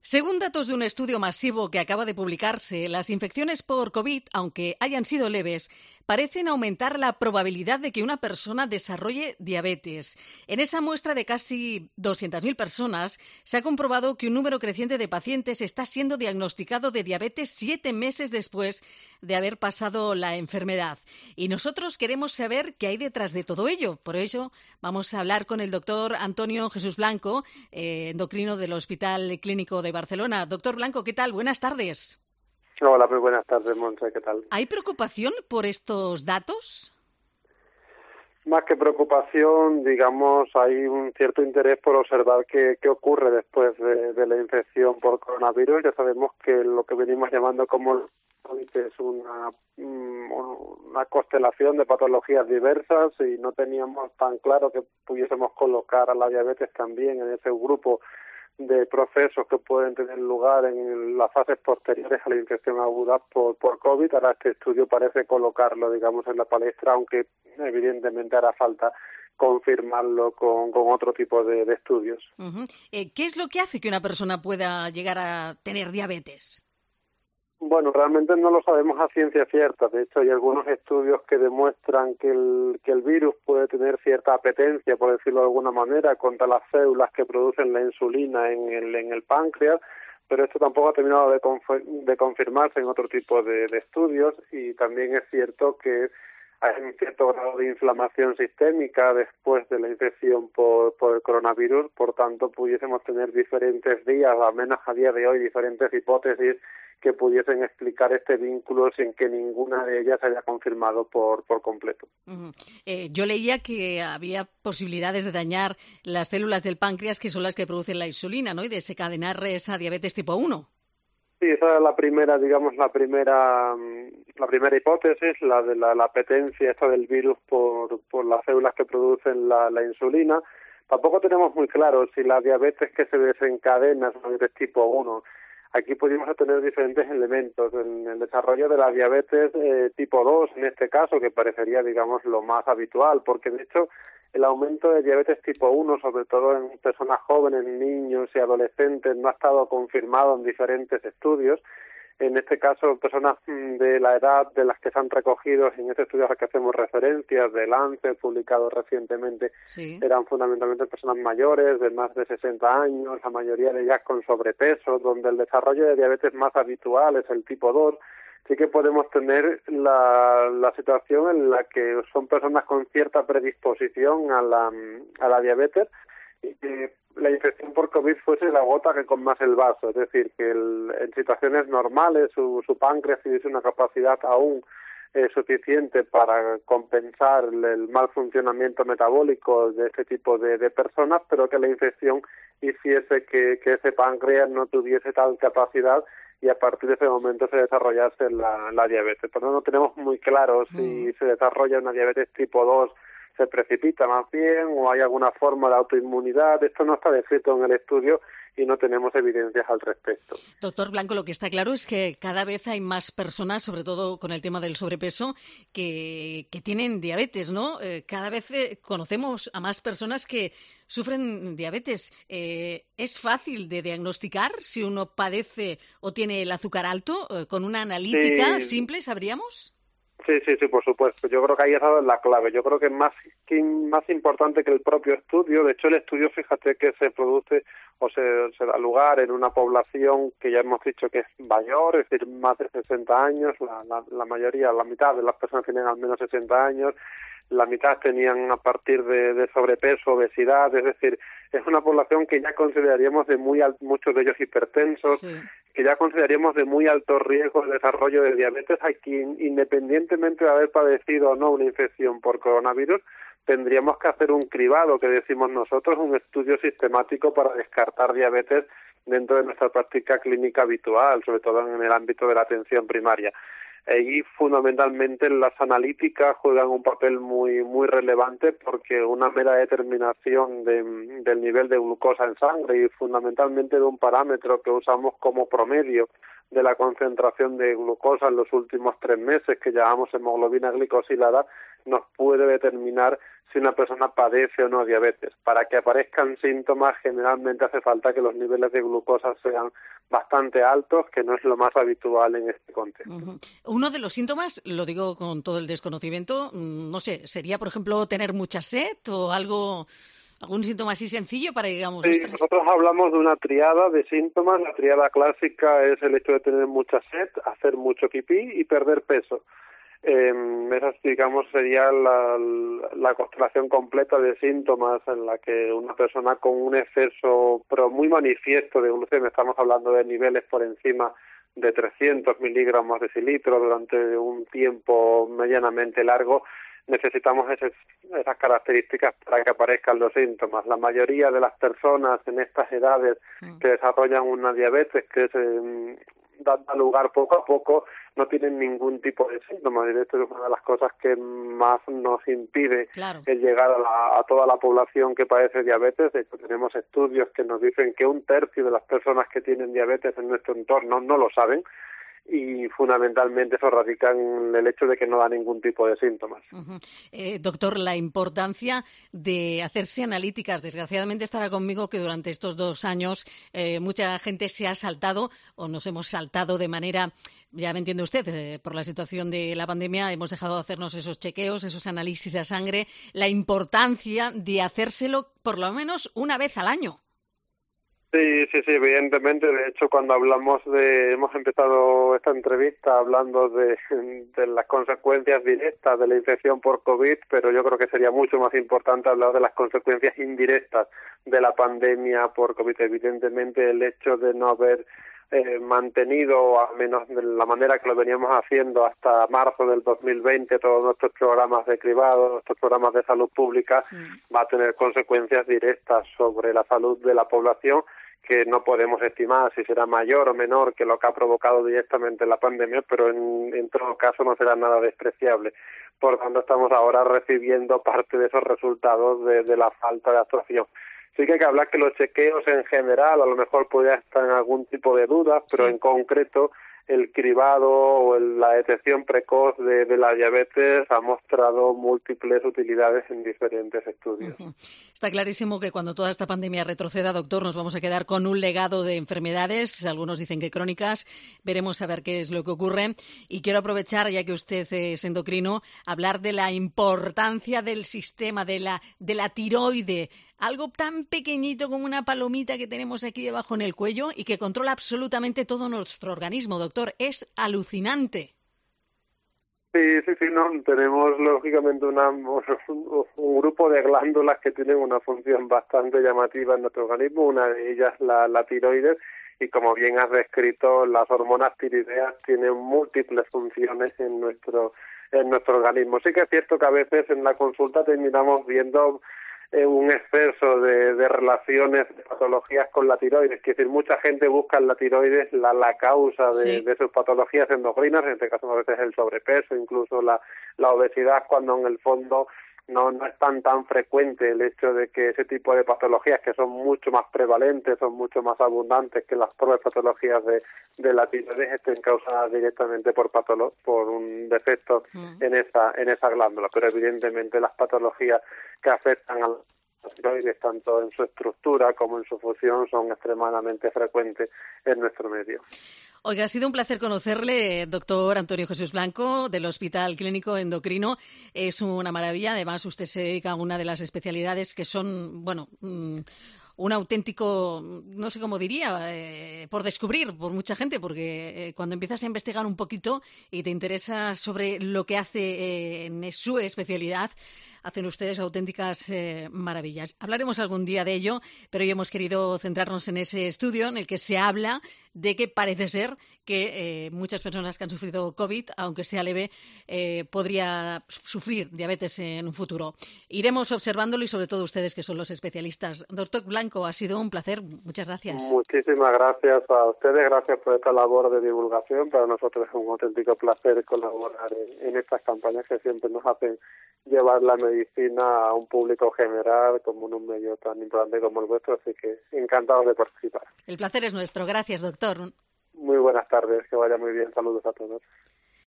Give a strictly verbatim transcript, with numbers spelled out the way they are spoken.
Según datos de un estudio masivo que acaba de publicarse, las infecciones por COVID, aunque hayan sido leves, parecen aumentar la probabilidad de que una persona desarrolle diabetes. En esa muestra de casi doscientas mil personas, se ha comprobado que un número creciente de pacientes está siendo diagnosticado de diabetes siete meses después de haber pasado la enfermedad. Y nosotros queremos saber qué hay detrás de todo ello. Por ello, vamos a hablar con el doctor Antonio Jesús Blanco, eh, endocrino del Hospital Clínico de Barcelona. Doctor Blanco, ¿qué tal? Buenas tardes. Hola, muy buenas tardes, Montse, ¿qué tal? ¿Hay preocupación por estos datos? Más que preocupación, digamos, hay un cierto interés por observar qué, qué ocurre después de, de la infección por coronavirus. Ya sabemos que lo que venimos llamando como COVID es una, una constelación de patologías diversas y no teníamos tan claro que pudiésemos colocar a la diabetes también en ese grupo de procesos que pueden tener lugar en las fases posteriores a la infección aguda por, por COVID. Ahora este estudio parece colocarlo, digamos, en la palestra, aunque evidentemente hará falta confirmarlo con, con otro tipo de, de estudios. Uh-huh. Eh, ¿Qué es lo que hace que una persona pueda llegar a tener diabetes? Bueno, realmente no lo sabemos a ciencia cierta. De hecho, hay algunos estudios que demuestran que el, que el virus puede tener cierta apetencia, por decirlo de alguna manera, contra las células que producen la insulina en el, en el páncreas, pero esto tampoco ha terminado de, conf- de confirmarse en otro tipo de, de estudios, y también es cierto que hay un cierto grado de inflamación sistémica después de la infección por, por el coronavirus. Por tanto, pudiésemos tener diferentes días, al menos a día de hoy, diferentes hipótesis que pudiesen explicar este vínculo sin que ninguna de ellas haya confirmado por, por completo. Uh-huh. Eh, yo leía que había posibilidades de dañar las células del páncreas, que son las que producen la insulina, ¿no? Y desencadenar esa diabetes tipo uno. Sí, esa es la primera, digamos, la primera la primera hipótesis, la de la, la apetencia esta del virus por, por las células que producen la, la insulina. Tampoco tenemos muy claro si la diabetes que se desencadena es una diabetes tipo uno. Aquí podríamos tener diferentes elementos. En el desarrollo de la diabetes eh, tipo dos, en este caso, que parecería, digamos, lo más habitual, porque de hecho el aumento de diabetes tipo uno, sobre todo en personas jóvenes, niños y adolescentes, no ha estado confirmado en diferentes estudios. En este caso, personas de la edad de las que se han recogido en este estudio a las que hacemos referencias, de Lancet, publicado recientemente, sí. Eran fundamentalmente personas mayores, de más de sesenta años, la mayoría de ellas con sobrepeso, donde el desarrollo de diabetes más habitual es el tipo dos. Sí que podemos tener la, la situación en la que son personas con cierta predisposición a la, a la diabetes y que la infección por COVID fuese la gota que colmase el vaso, es decir, que el, en situaciones normales su, su páncreas tuviese una capacidad aún eh, suficiente para compensar el, el mal funcionamiento metabólico de este tipo de, de personas, pero que la infección hiciese que, que ese páncreas no tuviese tal capacidad y a partir de ese momento se desarrollase la, la diabetes. Por eso no tenemos muy claro si mm. se desarrolla una diabetes tipo dos, se precipita más bien, o hay alguna forma de autoinmunidad. Esto no está descrito en el estudio y no tenemos evidencias al respecto. Doctor Blanco, lo que está claro es que cada vez hay más personas, sobre todo con el tema del sobrepeso, que, que tienen diabetes, ¿no? Eh, cada vez eh, conocemos a más personas que sufren diabetes. Eh, ¿Es fácil de diagnosticar si uno padece o tiene el azúcar alto? Eh, ¿Con una analítica sí. simple sabríamos? Sí, sí, sí, por supuesto. Yo creo que ahí esa es la clave. Yo creo que es más, que más importante que el propio estudio. De hecho, el estudio, fíjate que se produce o se, se da lugar en una población que ya hemos dicho que es mayor, es decir, más de sesenta años. La, la, la mayoría, la mitad de las personas tienen al menos sesenta años. La mitad tenían a partir de, de sobrepeso, obesidad, es decir, es una población que ya consideraríamos de muy alto, muchos de ellos hipertensos, sí. que ya consideraríamos de muy alto riesgo de desarrollo de diabetes, a quien, independientemente de haber padecido o no una infección por coronavirus, tendríamos que hacer un cribado, que decimos nosotros, un estudio sistemático para descartar diabetes dentro de nuestra práctica clínica habitual, sobre todo en el ámbito de la atención primaria. Y fundamentalmente las analíticas juegan un papel muy muy relevante, porque una mera determinación de, del nivel de glucosa en sangre y fundamentalmente de un parámetro que usamos como promedio de la concentración de glucosa en los últimos tres meses, que llamamos hemoglobina glicosilada, nos puede determinar si una persona padece o no diabetes. Para que aparezcan síntomas, generalmente hace falta que los niveles de glucosa sean bastante altos, que no es lo más habitual en este contexto. Uh-huh. Uno de los síntomas, lo digo con todo el desconocimiento, no sé, sería, por ejemplo, tener mucha sed o algo... ¿Algún síntoma así sencillo para, digamos, sí, ostras? Nosotros hablamos de una triada de síntomas. La triada clásica es el hecho de tener mucha sed, hacer mucho pipí y perder peso. Eh, esa, digamos, sería la, la constelación completa de síntomas en la que una persona con un exceso, pero muy manifiesto de glucemia, estamos hablando de niveles por encima de trescientos miligramos de decilitro durante un tiempo medianamente largo, necesitamos ese, esas características para que aparezcan los síntomas. La mayoría de las personas en estas edades que desarrollan una diabetes que se da, da lugar poco a poco no tienen ningún tipo de síntomas, y esto es una de las cosas que más nos impide claro. el llegar a, la, a toda la población que padece diabetes. De hecho, tenemos estudios que nos dicen que un tercio de las personas que tienen diabetes en nuestro entorno no lo saben, y fundamentalmente eso radica en el hecho de que no da ningún tipo de síntomas. Uh-huh. Eh, doctor, la importancia de hacerse analíticas. Desgraciadamente estará conmigo que durante estos dos años eh, mucha gente se ha saltado o nos hemos saltado de manera, ya me entiende usted, eh, por la situación de la pandemia hemos dejado de hacernos esos chequeos, esos análisis de sangre. La importancia de hacérselo por lo menos una vez al año. Sí, sí, sí, evidentemente. De hecho, cuando hablamos de, hemos empezado esta entrevista hablando de, de las consecuencias directas de la infección por COVID, pero yo creo que sería mucho más importante hablar de las consecuencias indirectas de la pandemia por COVID. Evidentemente, el hecho de no haber eh, mantenido, al menos de la manera que lo veníamos haciendo hasta marzo del dos mil veinte, todos nuestros programas de cribado, nuestros programas de salud pública, mm. va a tener consecuencias directas sobre la salud de la población, que no podemos estimar si será mayor o menor que lo que ha provocado directamente la pandemia, pero en, en todo caso no será nada despreciable. Por tanto, estamos ahora recibiendo parte de esos resultados de, de la falta de actuación. Sí que hay que hablar que los chequeos en general a lo mejor podría estar en algún tipo de duda, pero sí. En concreto el cribado o el, la detección precoz de, de la diabetes ha mostrado múltiples utilidades en diferentes estudios. Uh-huh. Está clarísimo que cuando toda esta pandemia retroceda, doctor, nos vamos a quedar con un legado de enfermedades, algunos dicen que crónicas, veremos a ver qué es lo que ocurre. Y quiero aprovechar, ya que usted es endocrino, hablar de la importancia del sistema, de la, de la tiroide, algo tan pequeñito como una palomita que tenemos aquí debajo en el cuello y que controla absolutamente todo nuestro organismo, doctor. Es alucinante. Sí, sí, sí, no. Tenemos lógicamente una, un, un grupo de glándulas que tienen una función bastante llamativa en nuestro organismo. Una de ellas la, la tiroides, y como bien has descrito, las hormonas tiroideas tienen múltiples funciones en nuestro en nuestro organismo. Sí que es cierto que a veces en la consulta terminamos viendo Eh, un exceso de, de relaciones, de patologías con la tiroides. Es decir, mucha gente busca en la tiroides la, la causa de, sí. de sus patologías endocrinas, en este caso a veces el sobrepeso, incluso la, la obesidad, cuando en el fondo no, no es tan tan frecuente el hecho de que ese tipo de patologías, que son mucho más prevalentes, son mucho más abundantes que las propias patologías de, de la tiroides, estén causadas directamente por patolo por un defecto mm. en esa en esa glándula. Pero evidentemente las patologías que afectan a la tiroides, tanto en su estructura como en su función, son extremadamente frecuentes en nuestro medio. Oiga, ha sido un placer conocerle, doctor Antonio Jesús Blanco, del Hospital Clínico Endocrino. Es una maravilla. Además, usted se dedica a una de las especialidades que son, bueno, un auténtico, no sé cómo diría, eh, por descubrir por mucha gente, porque eh, cuando empiezas a investigar un poquito y te interesa sobre lo que hace eh, en su especialidad, hacen ustedes auténticas eh, maravillas. Hablaremos algún día de ello, pero hoy hemos querido centrarnos en ese estudio en el que se habla de que parece ser que eh, muchas personas que han sufrido COVID, aunque sea leve, eh, podría sufrir diabetes en un futuro. Iremos observándolo y sobre todo ustedes que son los especialistas. Doctor Blanco, ha sido un placer. Muchas gracias. Muchísimas gracias a ustedes. Gracias por esta labor de divulgación. Para nosotros es un auténtico placer colaborar en, en estas campañas que siempre nos hacen llevar la medicina a un público general como en un medio tan importante como el vuestro. Así que encantado de participar. El placer es nuestro. Gracias, doctor. Muy buenas tardes, que vaya muy bien. Saludos a todos.